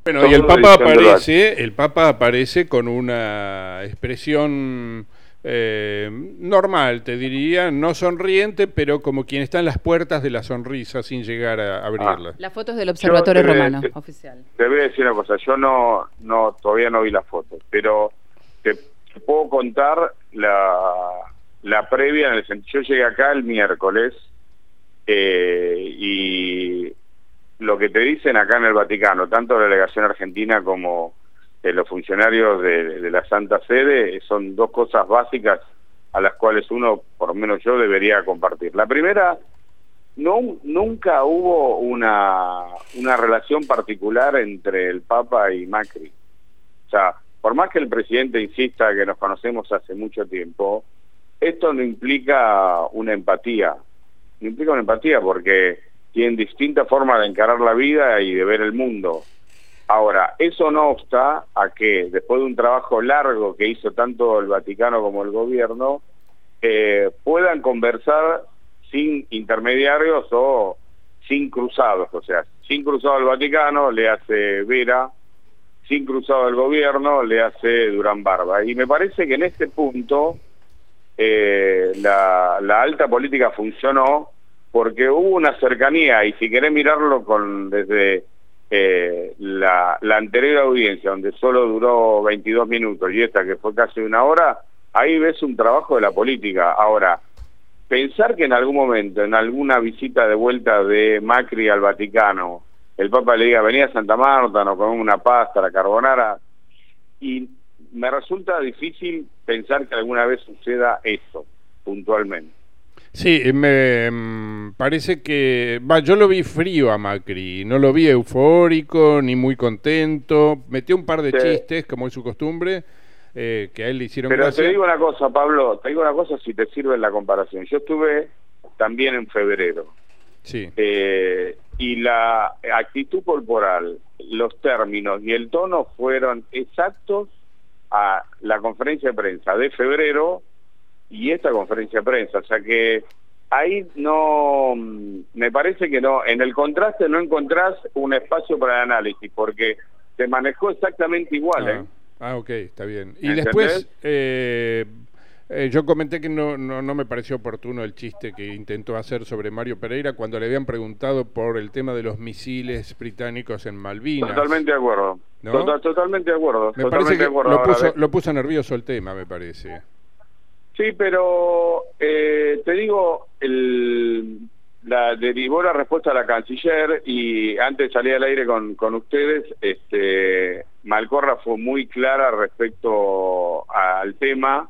Bueno, y el Papa aparece con una expresión normal, te diría, no sonriente, pero como quien está en las puertas de la sonrisa sin llegar a abrirla. La foto es del Observatorio Romano, oficial. Te voy a decir una cosa, yo todavía no vi la foto, pero te puedo contar la previa en el sentido. Yo llegué acá el miércoles y lo que te dicen acá en el Vaticano, tanto la delegación argentina como los funcionarios de la Santa Sede, son dos cosas básicas a las cuales uno, por lo menos yo, debería compartir. La primera, nunca hubo una relación particular entre el Papa y Macri. O sea, por más que el presidente insista que nos conocemos hace mucho tiempo, esto no implica una empatía. No implica una empatía porque tienen distintas formas de encarar la vida y de ver el mundo. Ahora, eso no obsta a que después de un trabajo largo que hizo tanto el Vaticano como el gobierno, puedan conversar sin intermediarios o sin cruzados. O sea, sin cruzado el Vaticano le hace Vera, sin cruzado el gobierno le hace Durán Barba. Y me parece que en este punto la alta política funcionó porque hubo una cercanía, y si querés mirarlo desde la anterior audiencia, donde solo duró 22 minutos, y esta que fue casi una hora, ahí ves un trabajo de la política. Ahora, pensar que en algún momento, en alguna visita de vuelta de Macri al Vaticano, el Papa le diga, venía a Santa Marta, nos comemos una pasta, la carbonara, y me resulta difícil pensar que alguna vez suceda eso, puntualmente. Sí, me parece que... yo lo vi frío a Macri, no lo vi eufórico, ni muy contento. Metió un par de chistes, como es su costumbre, que a él le hicieron Pero gracia. Te digo una cosa, Pablo, si te sirve la comparación. Yo estuve también en febrero. Sí. Y la actitud corporal, los términos y el tono fueron exactos a la conferencia de prensa de febrero y esta conferencia de prensa. O sea que ahí no, me parece que no, en el contraste no encontrás un espacio para el análisis, porque se manejó exactamente igual. Ok, está bien. Y ¿entendés? Después, yo comenté que no me pareció oportuno el chiste que intentó hacer sobre Mario Pereira cuando le habían preguntado por el tema de los misiles británicos en Malvinas. Totalmente de acuerdo. ¿No? Totalmente de acuerdo. Me parece que lo puso nervioso el tema, me parece. Sí, pero te digo, derivó la respuesta a la canciller, y antes de salir al aire con ustedes, Malcorra fue muy clara respecto al tema.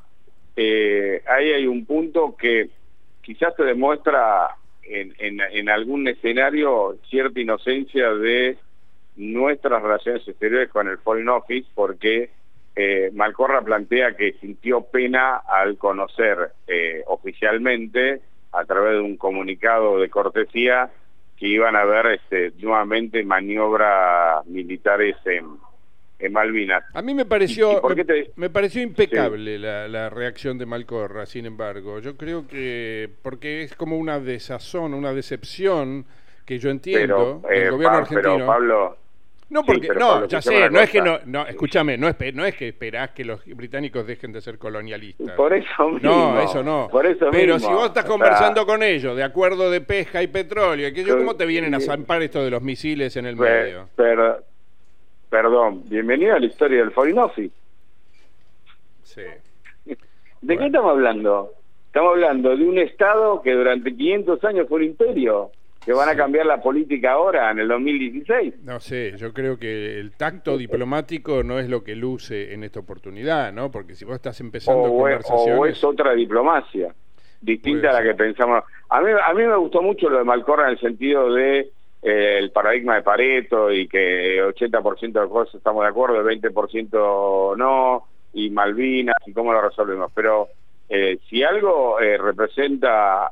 Ahí hay un punto que quizás te demuestra en algún escenario cierta inocencia de nuestras relaciones exteriores con el Foreign Office, porque Malcorra plantea que sintió pena al conocer oficialmente, a través de un comunicado de cortesía, que iban a haber nuevamente maniobras militares en Malvinas. A mí me pareció me pareció impecable la reacción de Malcorra, sin embargo. Yo creo que, porque es como una desazón, una decepción, que yo entiendo del gobierno argentino. Pero Pablo... No, porque, Pablo, ya sé, no es que escúchame, no es que esperás que los británicos dejen de ser colonialistas. Por eso mismo. No, eso no. Por eso pero mismo, si vos estás conversando con ellos de acuerdo de pesca y petróleo, ¿cómo te vienen a zampar esto de los misiles en el medio? Perdón, bienvenido a la historia del Foreign Office. Sí. ¿De qué estamos hablando? Estamos hablando de un Estado que durante 500 años fue un imperio, que van a cambiar la política ahora, en el 2016. No sé, yo creo que el tacto diplomático no es lo que luce en esta oportunidad, ¿no? Porque si vos estás empezando conversaciones... O es otra diplomacia, distinta a la que pensamos. A mí me gustó mucho lo de Malcorra, en el sentido de el paradigma de Pareto, y que 80% de cosas estamos de acuerdo, el 20% no, y Malvinas, y cómo lo resolvemos. Pero si algo representa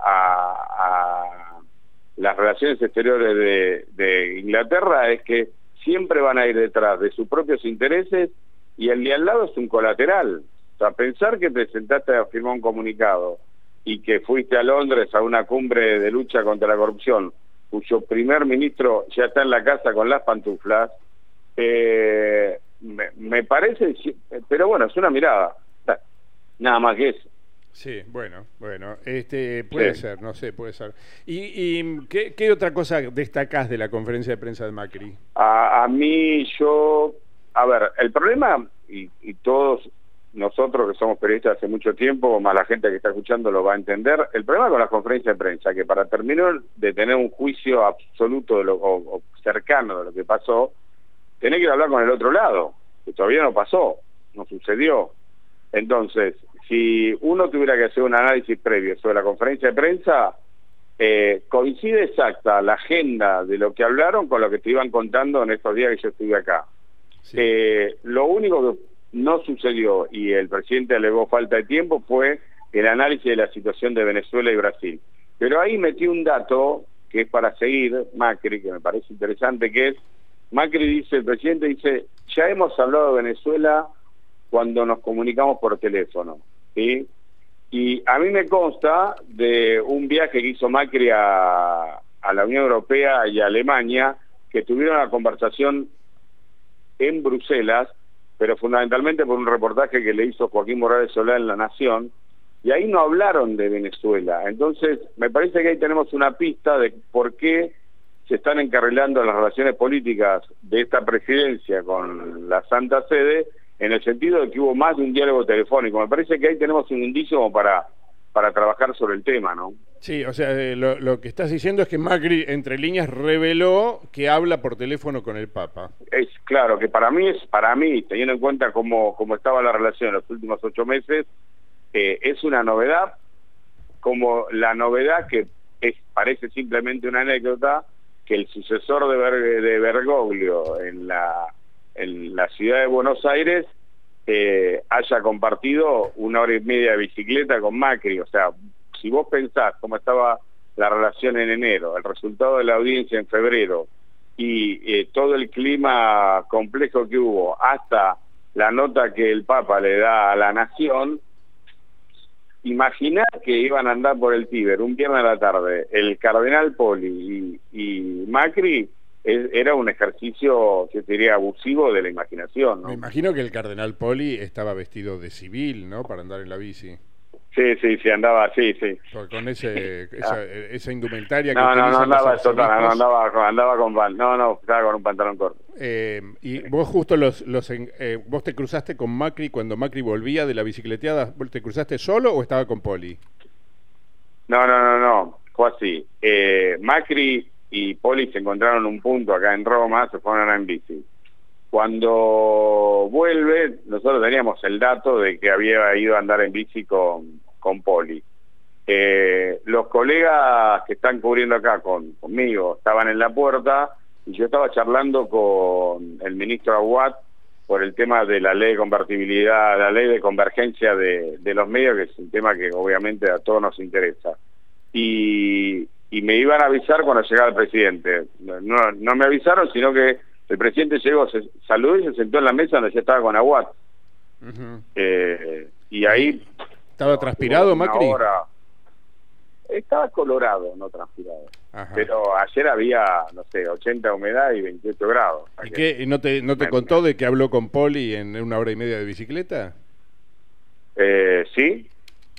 a las relaciones exteriores de Inglaterra, es que siempre van a ir detrás de sus propios intereses, y el de al lado es un colateral. O sea, pensar que te sentaste a firmar un comunicado y que fuiste a Londres a una cumbre de lucha contra la corrupción, cuyo primer ministro ya está en la casa con las pantuflas, Me parece, pero bueno, es una mirada, nada más que eso. Sí, bueno, puede ser, no sé, puede ser. ¿Y qué otra cosa destacás de la conferencia de prensa de Macri? A mí, a ver, el problema, y todos nosotros que somos periodistas hace mucho tiempo, más la gente que está escuchando lo va a entender, el problema con la conferencia de prensa, que para terminar de tener un juicio absoluto o cercano de lo que pasó, tenés que ir a hablar con el otro lado, que todavía no pasó, no sucedió. Entonces, si uno tuviera que hacer un análisis previo sobre la conferencia de prensa, coincide exacta la agenda de lo que hablaron con lo que te iban contando en estos días que yo estuve acá. Sí. Lo único que no sucedió, y el presidente alegó falta de tiempo, fue el análisis de la situación de Venezuela y Brasil. Pero ahí metí un dato que es para seguir, Macri, que me parece interesante, que es, Macri dice, el presidente dice, ya hemos hablado de Venezuela cuando nos comunicamos por teléfono, ¿sí? Y a mí me consta de un viaje que hizo Macri a la Unión Europea y a Alemania, que tuvieron una conversación en Bruselas, pero fundamentalmente por un reportaje que le hizo Joaquín Morales Solá en La Nación, y ahí no hablaron de Venezuela. Entonces, me parece que ahí tenemos una pista de por qué se están encarrilando las relaciones políticas de esta presidencia con la Santa Sede, en el sentido de que hubo más de un diálogo telefónico. Me parece que ahí tenemos un indicio como para trabajar sobre el tema, ¿no? Sí, o sea, lo que estás diciendo es que Macri, entre líneas, reveló que habla por teléfono con el Papa. Es claro, que para mí, teniendo en cuenta cómo estaba la relación en los últimos 8 meses, es una novedad, como la novedad que parece simplemente una anécdota, que el sucesor de Bergoglio en la ciudad de Buenos Aires haya compartido 1 hora y media de bicicleta con Macri. O sea, si vos pensás cómo estaba la relación en enero, el resultado de la audiencia en febrero y todo el clima complejo que hubo, hasta la nota que el Papa le da a La Nación, imaginá que iban a andar por el Tíber un viernes a la tarde el cardenal Poli y Macri. Era un ejercicio, yo diría, abusivo de la imaginación, ¿no? Me imagino que el cardenal Poli estaba vestido de civil, ¿no?, para andar en la bici. Sí, andaba, sí. Con esa indumentaria que no andaba andaba con estaba con un pantalón corto. Y vos justo vos te cruzaste con Macri cuando Macri volvía de la bicicleteada. ¿Te cruzaste solo o estaba con Poli? No, fue así. Macri y Poli se encontraron en un punto acá en Roma, se fueron a andar en bici. Cuando vuelve, nosotros teníamos el dato de que había ido a andar en bici con Poli. Los colegas que están cubriendo acá conmigo estaban en la puerta y yo estaba charlando con el ministro Aguad por el tema de la ley de convertibilidad, la ley de convergencia de los medios, que es un tema que obviamente a todos nos interesa. Y me iban a avisar cuando llegaba el presidente. No me avisaron, sino que el presidente llegó, se saludó y se sentó en la mesa donde ya estaba con Aguad. Y ahí... ¿Estaba transpirado Macri? Estaba colorado, no transpirado. Ajá. Pero ayer había, 80 de humedad y 28 grados. ¿Y qué? ¿Y no te contó de que habló con Poli en 1 hora y media de bicicleta? Sí.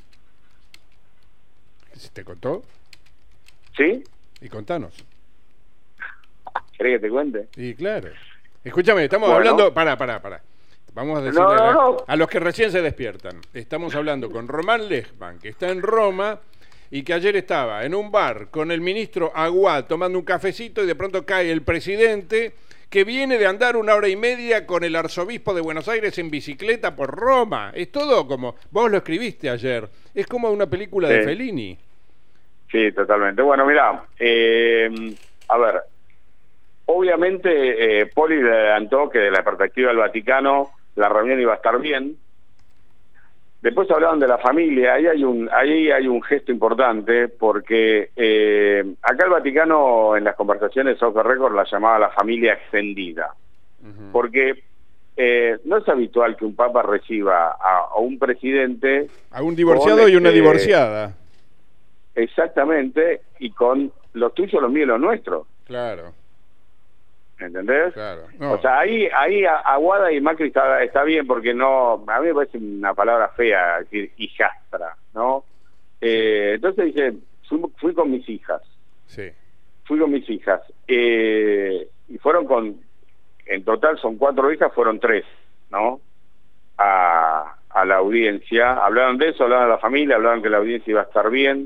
¿Te contó? Sí. Y contanos. ¿Querés que te cuente? Sí, claro. Escúchame, estamos hablando... Pará. Vamos a decirle a los que recién se despiertan. Estamos hablando con Román Lechman, que está en Roma y que ayer estaba en un bar con el ministro Aguad tomando un cafecito y de pronto cae el presidente, que viene de andar 1 hora y media con el arzobispo de Buenos Aires en bicicleta por Roma. Es todo como... Vos lo escribiste ayer. Es como una película de Fellini. Sí, totalmente. Bueno, mirá, a ver, obviamente Poli le adelantó que de la perspectiva del Vaticano la reunión iba a estar bien. Después hablaban de la familia. Ahí hay un gesto importante, porque acá el Vaticano en las conversaciones off the record la llamaba la familia extendida. Porque no es habitual que un papa reciba a un presidente, a un divorciado y una divorciada. Exactamente, y con los tuyos, los míos y los nuestros. Claro. ¿entendés? Claro. No. O sea, ahí Aguada y Macri está bien, porque no, a mí me parece una palabra fea decir hijastra, ¿no? Entonces dice, fui con mis hijas. Sí. Fui con mis hijas. Y fueron en total son 4 hijas, fueron 3, ¿no? A la audiencia. Hablaron de eso, hablaron de la familia, hablaron que la audiencia iba a estar bien.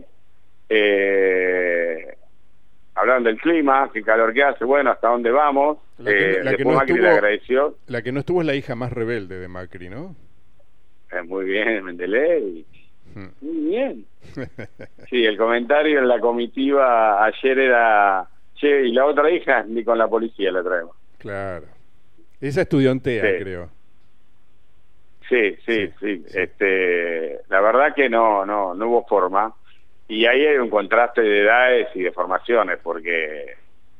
Hablaron del clima, qué calor que hace, bueno, hasta dónde vamos. Macri le agradeció. La que no estuvo es la hija más rebelde de Macri, ¿no? Muy bien, Mendeley. Muy bien. Sí, el comentario en la comitiva ayer era, che, y la otra hija ni con la policía la traemos. Claro. Esa estudiantea, sí. Creo. Sí. La verdad que no hubo forma. Y ahí hay un contraste de edades y de formaciones, porque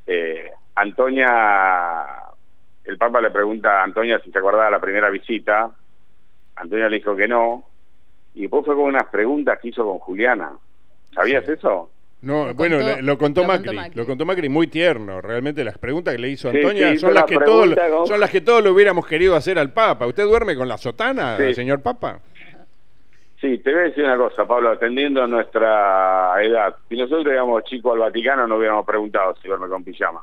Antonia, el Papa le pregunta a Antonia si se acordaba de la primera visita. Antonia le dijo que no, y después fue con unas preguntas que hizo con Juliana. ¿Sabías eso? No, lo contó Macri. Lo contó Macri, muy tierno. Realmente las preguntas que le hizo Antonia son las que todos le hubiéramos querido hacer al Papa. ¿Usted duerme con la sotana, señor Papa? Sí, te voy a decir una cosa, Pablo, atendiendo a nuestra edad. Si nosotros éramos chicos al Vaticano, no hubiéramos preguntado si duerme con pijama.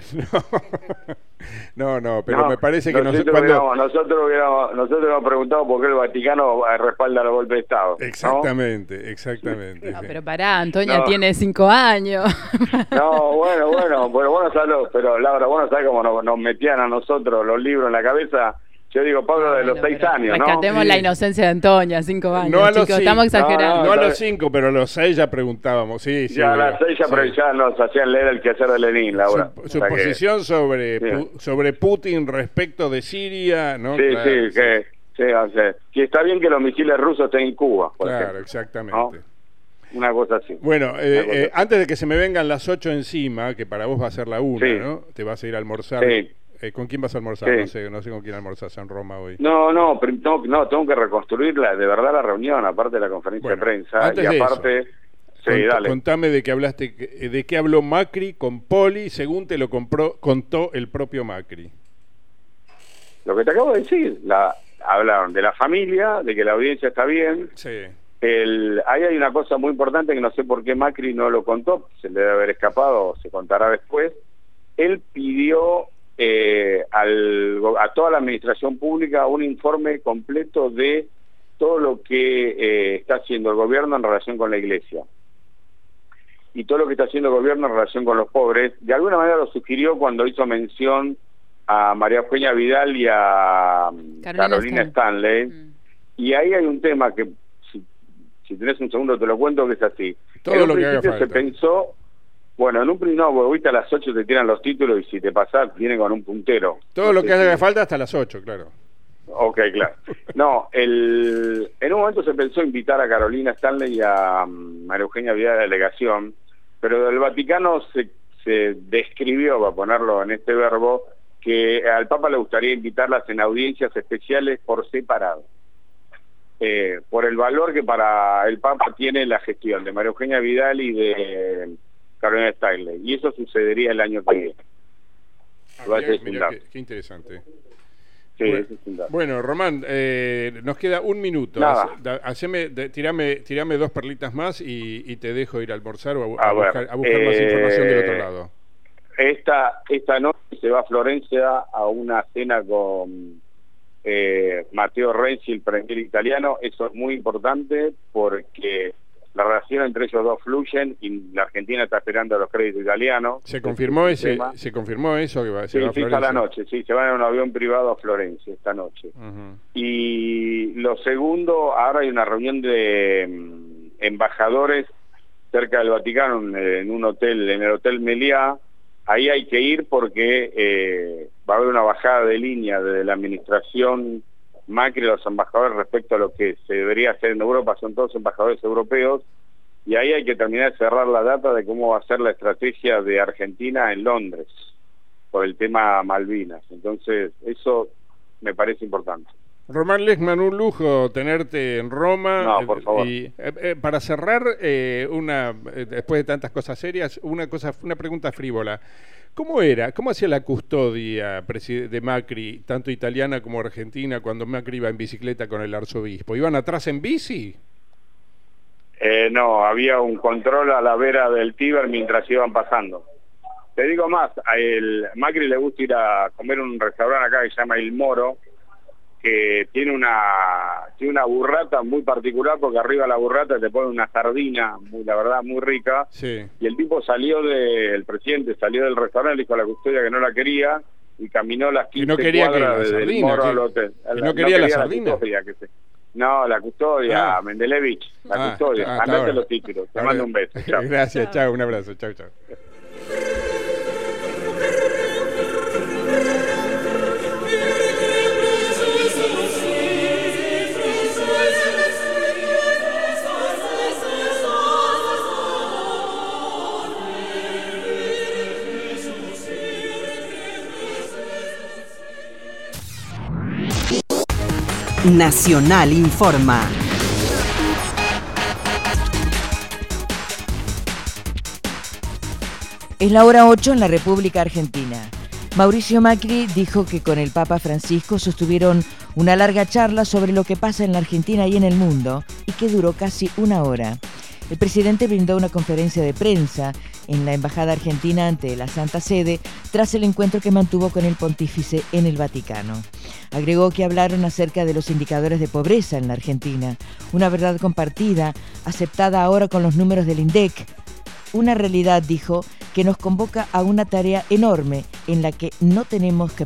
No, pero me parece que nosotros hubiéramos preguntado por qué el Vaticano respalda los golpes de Estado. Exactamente. No, pero pará, Antonia tiene 5 años. No, bueno, pero vos no sabés, pero Laura, vos no sabés cómo nos metían a nosotros los libros en la cabeza. Yo digo, Pablo, de los 6 años, ¿no? Rescatemos la inocencia de Antonia, 5 años. No a los 5, estamos exagerando. No a los 5, pero a los 6 ya preguntábamos. Sí, ya a las 6 ya nos hacían leer el quehacer de Lenin, Laura. Su posición sobre Putin respecto de Siria, ¿no? Sí, que está bien que los misiles rusos estén en Cuba, por ejemplo, exactamente. ¿no? Una cosa así. Bueno, antes de que se me vengan las 8 encima, que para vos va a ser la 1, ¿no? Te vas a ir a almorzar. Sí. ¿Con quién vas a almorzar? No sé con quién almorzás en Roma hoy. No, tengo que reconstruirla, de verdad, la reunión, aparte de la conferencia de prensa. Y aparte, dale. Contame de qué habló Macri con Poli, según te lo contó el propio Macri. Lo que te acabo de decir, hablaron de la familia, de que la audiencia está bien. Sí. Ahí hay una cosa muy importante que no sé por qué Macri no lo contó, se le debe haber escapado, se contará después. Él pidió a toda la administración pública un informe completo de todo lo que está haciendo el gobierno en relación con la iglesia y todo lo que está haciendo el gobierno en relación con los pobres. De alguna manera lo sugirió cuando hizo mención a María Eugenia Vidal y a Carolina Stanley. Y ahí hay un tema que si tenés un segundo te lo cuento, que es así. Todo lo que haga falta. Se pensó, bueno, en un principio, viste, a las 8 te tiran los títulos y si te pasás, viene con un puntero. Todo lo que haga falta hasta las 8, claro. Ok, claro. No, en un momento se pensó invitar a Carolina Stanley y a María Eugenia Vidal a la delegación, pero del Vaticano se describió, para ponerlo en este verbo, que al Papa le gustaría invitarlas en audiencias especiales por separado. Por el valor que para el Papa tiene la gestión de María Eugenia Vidal y de Carolina Stanley, y eso sucedería el año que viene. Mirá, qué interesante. Sí, bueno, Román, nos queda un minuto. Tirame 2 perlitas más y te dejo ir a almorzar o a buscar más información del otro lado. Esta noche se va a Florencia a una cena con Matteo Renzi, el premier italiano. Eso es muy importante porque la relación entre ellos dos fluyen y la Argentina está esperando a los créditos italianos. ¿Se confirmó eso que se va a Florencia? La noche, se van en un avión privado a Florencia esta noche. Y lo segundo, ahora hay una reunión de embajadores cerca del Vaticano en un hotel, en el Hotel Meliá. Ahí hay que ir porque va a haber una bajada de línea de la administración Macri y los embajadores respecto a lo que se debería hacer en Europa. Son todos embajadores europeos y ahí hay que terminar de cerrar la data de cómo va a ser la estrategia de Argentina en Londres por el tema Malvinas. Entonces eso me parece importante. Román Lechman, un lujo tenerte en Roma. No, por favor. Y, para tenerte en Roma. No, por favor. Y para cerrar, después de tantas cosas serias, una pregunta frívola. ¿Cómo hacía la custodia de Macri, tanto italiana como argentina, cuando Macri iba en bicicleta con el arzobispo? ¿Iban atrás en bici? No, había un control a la vera del Tíber mientras iban pasando. Te digo más, a Macri le gusta ir a comer un restaurante acá que se llama El Moro, que tiene una burrata muy particular, porque arriba de la burrata te pone una sardina, la verdad, muy rica. Sí. Y el tipo el presidente salió del restaurante, le dijo a la custodia que no la quería, y caminó las 15 cuadras desde El Moro al hotel. ¿No quería la sardina? No, la custodia, Mendelevich, la custodia. Andate los títulos, te mando un beso. Chao. Gracias, chao, un abrazo, chao. Nacional informa. Es la hora 8 en la República Argentina. Mauricio Macri dijo que con el Papa Francisco sostuvieron una larga charla sobre lo que pasa en la Argentina y en el mundo, y que duró casi una hora. El presidente brindó una conferencia de prensa en la Embajada Argentina ante la Santa Sede tras el encuentro que mantuvo con el pontífice en el Vaticano. Agregó que hablaron acerca de los indicadores de pobreza en la Argentina, una verdad compartida, aceptada ahora con los números del INDEC. Una realidad, dijo, que nos convoca a una tarea enorme en la que no tenemos que